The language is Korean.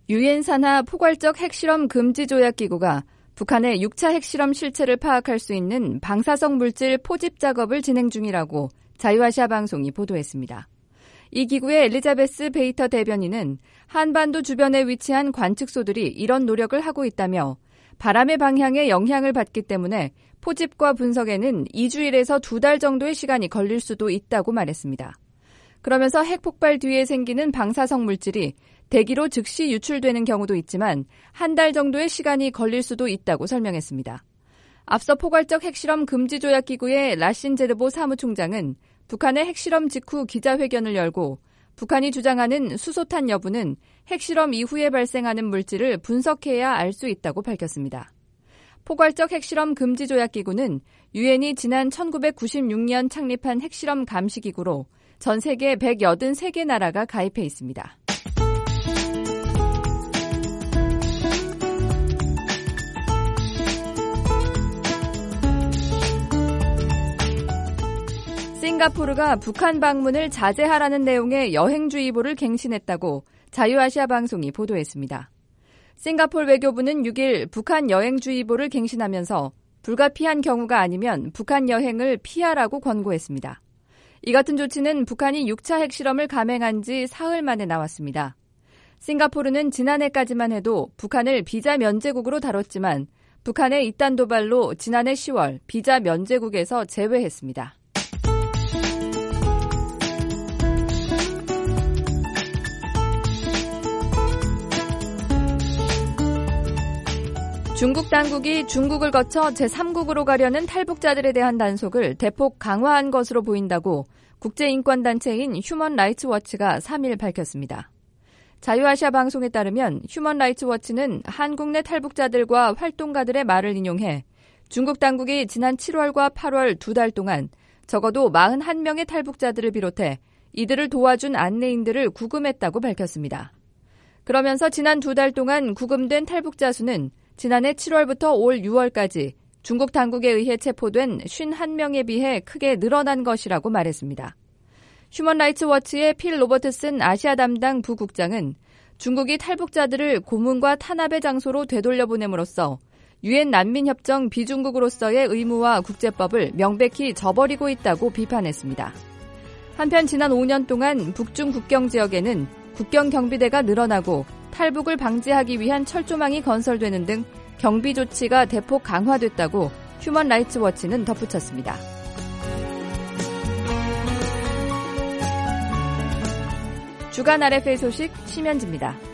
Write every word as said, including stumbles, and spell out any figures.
유엔 산하 포괄적 핵실험 금지 조약 기구가 북한의 육 차 핵실험 실체를 파악할 수 있는 방사성 물질 포집 작업을 진행 중이라고 자유아시아 방송이 보도했습니다. 이 기구의 엘리자베스 베이터 대변인은 한반도 주변에 위치한 관측소들이 이런 노력을 하고 있다며 바람의 방향에 영향을 받기 때문에 포집과 분석에는 이주일에서 두 달 정도의 시간이 걸릴 수도 있다고 말했습니다. 그러면서 핵폭발 뒤에 생기는 방사성 물질이 대기로 즉시 유출되는 경우도 있지만 한 달 정도의 시간이 걸릴 수도 있다고 설명했습니다. 앞서 포괄적 핵실험 금지 조약 기구의 라신 제르보 사무총장은 북한의 핵실험 직후 기자회견을 열고 북한이 주장하는 수소탄 여부는 핵실험 이후에 발생하는 물질을 분석해야 알 수 있다고 밝혔습니다. 포괄적 핵실험 금지 조약 기구는 유엔이 지난 천구백구십육 년 창립한 핵실험 감시 기구로 전 세계 백팔십삼 개 나라가 가입해 있습니다. 싱가포르가 북한 방문을 자제하라는 내용의 여행주의보를 갱신했다고 자유아시아 방송이 보도했습니다. 싱가포르 외교부는 육 일 북한 여행주의보를 갱신하면서 불가피한 경우가 아니면 북한 여행을 피하라고 권고했습니다. 이 같은 조치는 북한이 육 차 핵실험을 감행한 지 사흘 만에 나왔습니다. 싱가포르는 지난해까지만 해도 북한을 비자 면제국으로 다뤘지만 북한의 이딴 도발로 지난해 시월 비자 면제국에서 제외했습니다. 중국 당국이 중국을 거쳐 제삼국으로 가려는 탈북자들에 대한 단속을 대폭 강화한 것으로 보인다고 국제인권단체인 휴먼 라이츠 워치가 삼 일 밝혔습니다. 자유아시아 방송에 따르면 휴먼 라이츠 워치는 한국 내 탈북자들과 활동가들의 말을 인용해 중국 당국이 지난 칠월과 팔월 두 달 동안 적어도 사십일 명의 탈북자들을 비롯해 이들을 도와준 안내인들을 구금했다고 밝혔습니다. 그러면서 지난 두 달 동안 구금된 탈북자 수는 지난해 칠월부터 올 유월까지 중국 당국에 의해 체포된 오십일 명에 비해 크게 늘어난 것이라고 말했습니다. 휴먼 라이츠 워치의 필 로버트슨 아시아 담당 부국장은 중국이 탈북자들을 고문과 탄압의 장소로 되돌려보냄으로써 유엔 난민협정 비중국으로서의 의무와 국제법을 명백히 저버리고 있다고 비판했습니다. 한편 지난 오 년 동안 북중 국경 지역에는 국경 경비대가 늘어나고 탈북을 방지하기 위한 철조망이 건설되는 등 경비 조치가 대폭 강화됐다고 휴먼 라이츠 워치는 덧붙였습니다. 주간 알에프에이 소식 심현지입니다.